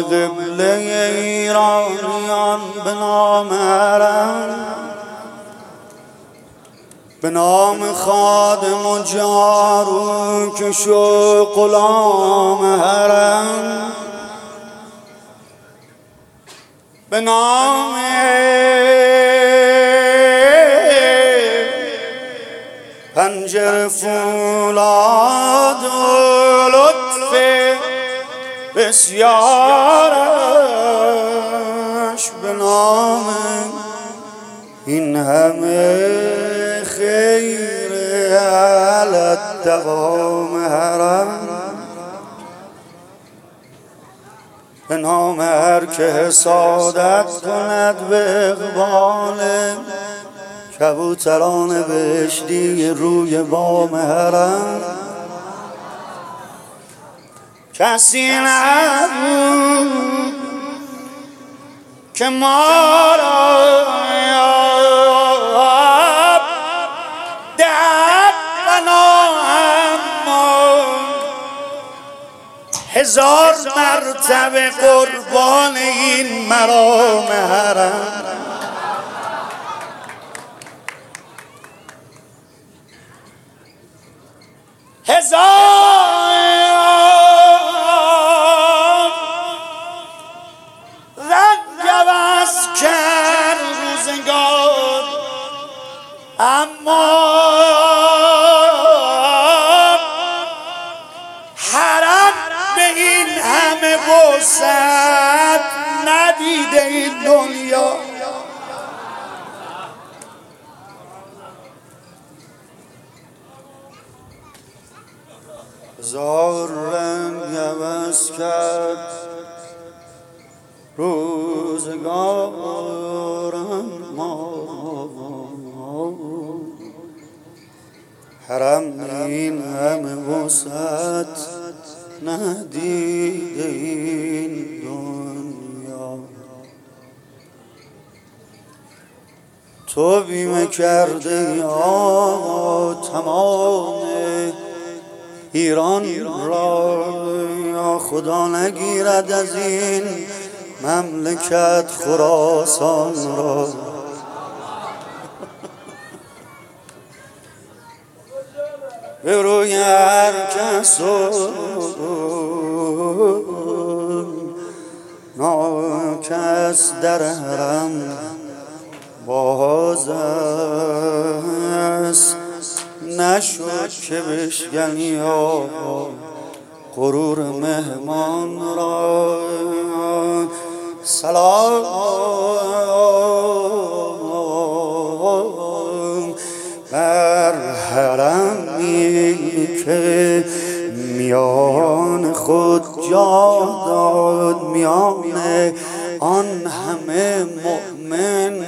قبله ایرانیان به نام حرم، به نام خادم و جاروکش و غلام حرم، به نام پنجره فولاد و لطف بسیارش، به نام این همه خیر علی الدوام حرم، به نام هر که حسادت کند به اقبال کبوتران بهشتی روی بام حرم. کسی نبود که ما را دهد پناه، اما هزار مرتبه قربان این مرام حرم. هزار رنگ عوض کرد روزگار، اما حرم به این همه وسعت ندیده این دنیا. هزار رنگ عوض کرد روزگارم، ما حرم این همه وسعت ندیده این دنیا. تو بیمه کرده یا تمام ایران را، یا خدا نگیرد از این مملکت خراسان را. به روی هر کس و ناکس در حرم باز است، نشد که بشکنی یا غرور مهمان را. سلام بر حرمی که میان خود جا داد، میان آن همه مؤمن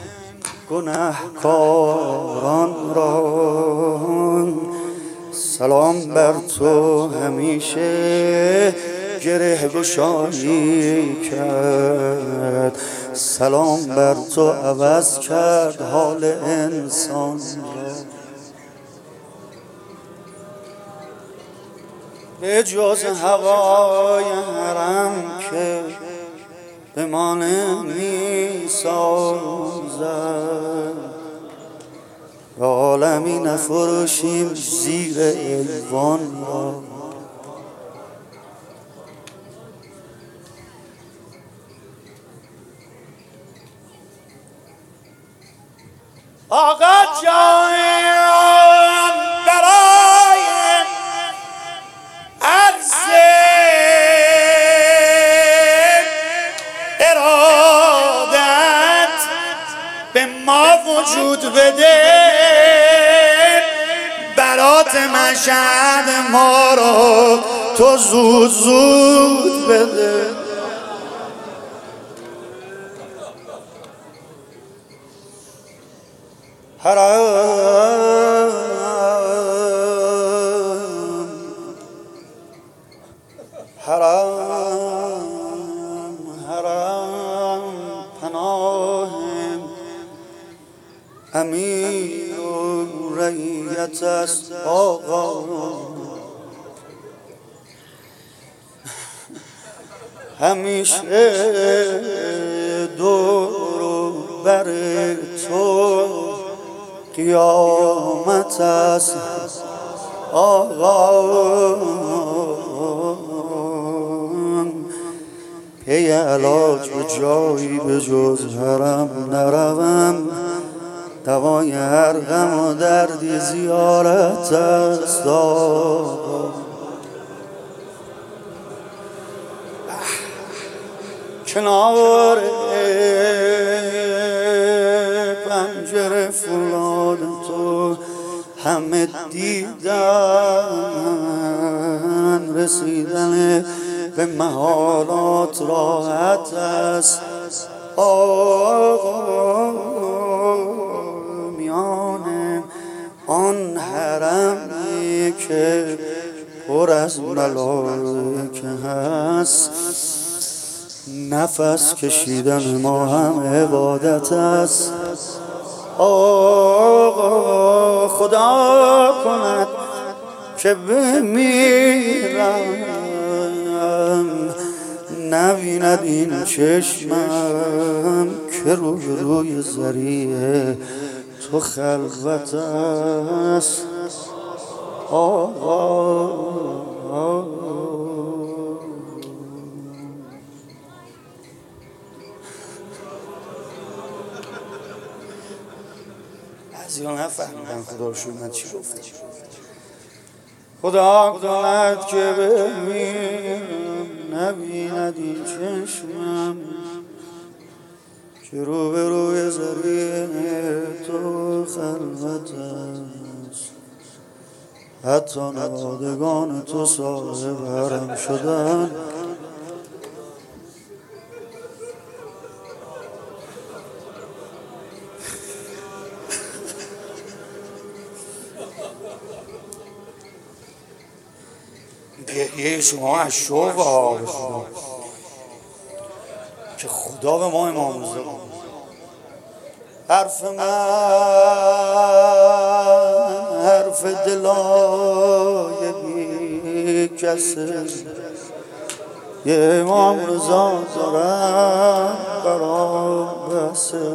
گنهکاران را. سلام بر تو همیشه گره گشایی کرد، سلام بر تو عوض کرد حال انسان را. به جز هوای حرم که به ما نمی‌سازد، به عالمی نفروشیم زیر ایوان را. آقا جان برای عرض ارادت به ما وجود بده، برات مشهد ما رو تو زود زود بده. حرم حرم حرم پناه امیر و رعیت است آقا. همیشه دور بر تو قیامت است آقا، پی علاج به جایی به جز حرم نروم، دوای هر غم و دردی زیارت است آقا. کنار پنجره فولاد تو همه دیدن، رسیدن به محالات راحت است آقا. میان آن حرمی که پر از ملائکه هست، نفس کشیدن ما هم عبادت است آقا. خدا کند که بمیرم نبیند این چشمم که روی ذریعه تو خلوت است آقا. بعضی‌ها نفهمیدن خدا رو شد من چی گفتم. خدا کند که بمیرم نبیند این چشمم که روی ذریعه تو خلوت است. حتی نوادگان تو صاحب حرم شدن، گریه شما از شوق آب خدا که خدا به ما امامزاده. حرف من حرف دلای بی کسه، یه امام رضا دارم برام بسه.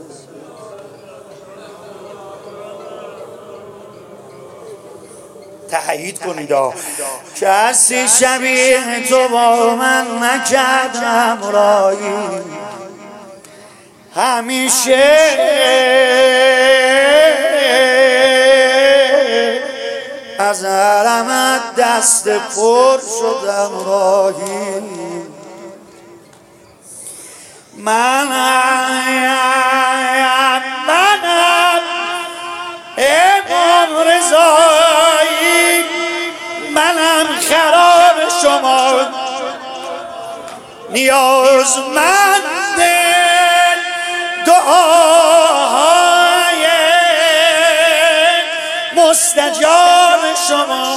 تأیید کنید کسی شبیه تو با من نکرد همراهی، همیشه از حرمت دست پر شدم راهی. منم امام رضایی، منم خراب شما، نیازمند دعای مستجاب شما.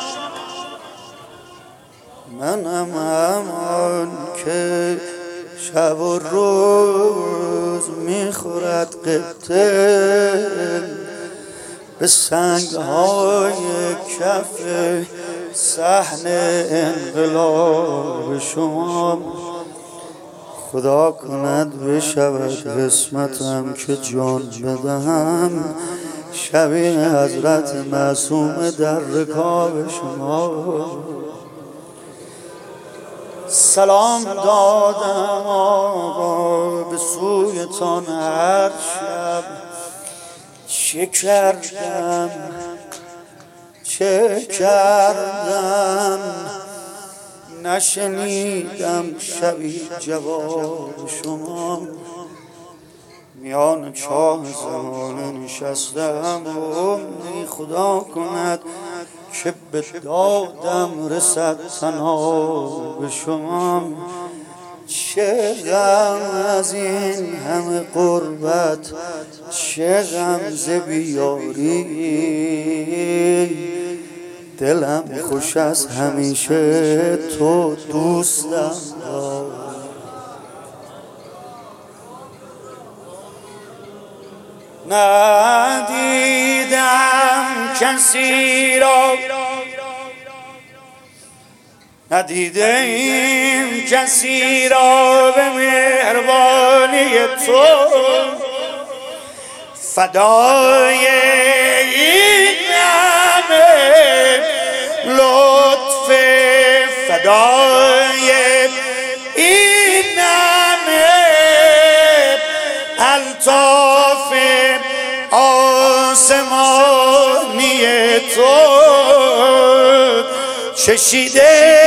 منم همان که شب و روز میخورد قبطه به سنگ‌های کف صحن انقلاب شما. خدا کند بشود قسمتم که جان بدهم شبیه حضرت معصوم در رکاب شما. سلام دادم آقا به سویتان هر شب، چه کردم نشنیدم شبی جواب شما. میان چاه زمانه نشستم و امی خدا کند که به دادم رسد تناب شما. چه غم از این همه قربت، چه غم ز بیاری، دلم خوش از همیشه تو دوستم دار. ندیدم کسی را ندیده این کسی را به مهربانی تو فدای این همه لطف فدای این همه الطاف آسمانی تو چشیده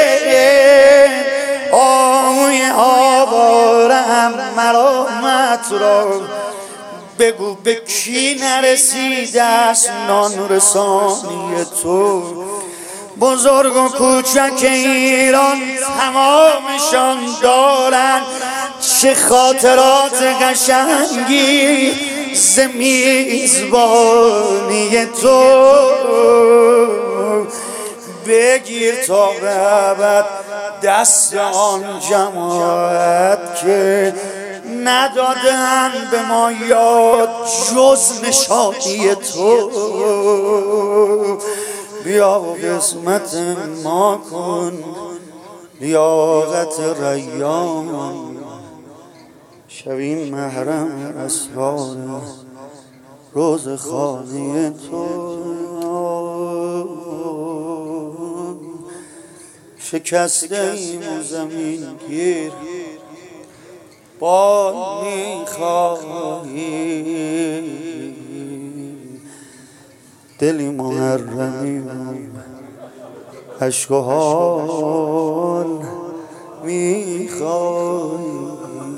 آهوی آوارم مرامت را بگو به کی نرسیده است نان رسانی تو بزرگ و کوچک ایران تمامشان دارن چه خاطرات قشنگی ز میزبانی تو بگیر تا به ابد دست آن جماعت که ندادن به ما یاد جز نشانی تو بیا و قسمت ما کن لیاقت ریان شویم محرم اسرار روز خانه تو شکسته ایم و زمین گیر بال میخواهی دلی محرمی عشق و حال میخواهی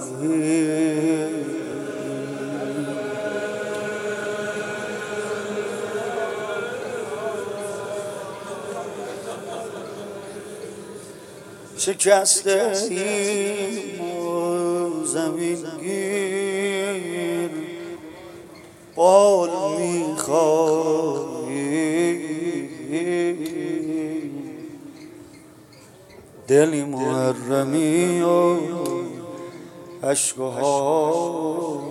شکسته ایم و زمین گیر بال میخواهی دلی محرمی و عشق و حال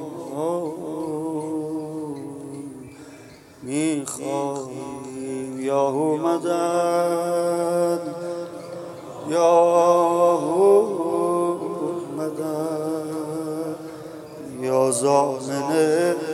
میخواهی یا مدد یا مدد یا ضامن